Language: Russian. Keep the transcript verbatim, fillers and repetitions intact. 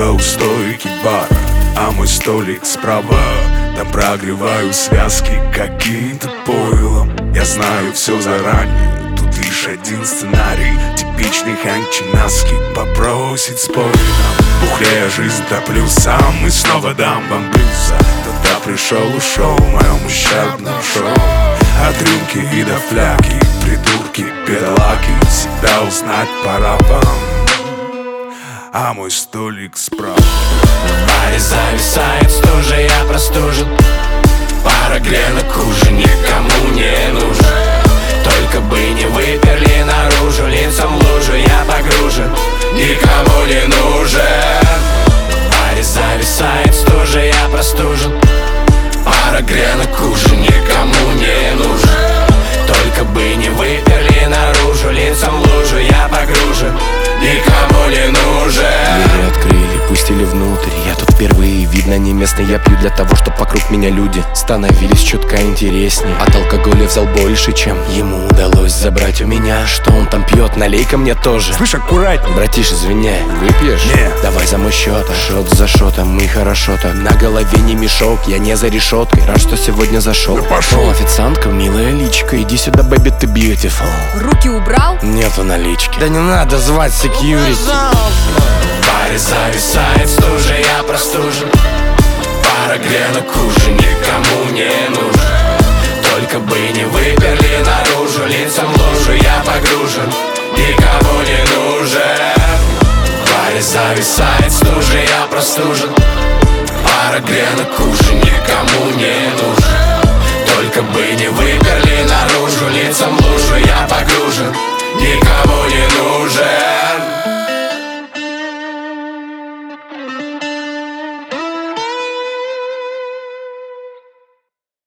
Я у стойки бара, а мой столик справа. Там прогреваю связки каким-то пойлом. Я знаю все заранее, тут лишь один сценарий. Типичный Хэнк Чинаски попросит спой нам. Бухлея жизнь до плюса, мы снова дам вам блюза. Тогда пришел, ушел в моем ущербном шоу. От рюмки и до фляги, придурки, бедолаги, всегда узнать пора вам. А мой столик справа. В баре зависает стужа, я простужен. Пара гренок уже никому не нужен. Только бы не выперли наружу, лицом в лужу я погружен, никому не нужен. В баре зависает стужа, я простужен. Пара гренок уже никому не нужен. Только бы не выперли наружу, лицом в лужу я погружен, никому не нужен. Двери открыли, пустили внутрь. Я тут впервые, видно не местный. Я пью для того, чтоб вокруг меня люди становились чутка интереснее. От алкоголя взял больше, чем ему удалось забрать у меня. Что он там пьет, налей-ка мне тоже. Слышь, аккуратней. Братиш, извиняй, выпьешь? Нет. Давай за мой счет, шот за шотом, и хорошо так. На голове не мешок, я не за решеткой. Рад, что сегодня зашел. Да пошел. О, официантка, милая личка, иди сюда, baby, ты beautiful. Руки убрал? Нету налички. Да не надо звать security. В баре зависает стужа, я простужен. Пара гренок уже никому не нужен. Только бы не выперли наружу, лицом в лужу я погружен, никому не нужен. В баре зависает стужа, я простужен. Пара гренок уже никому не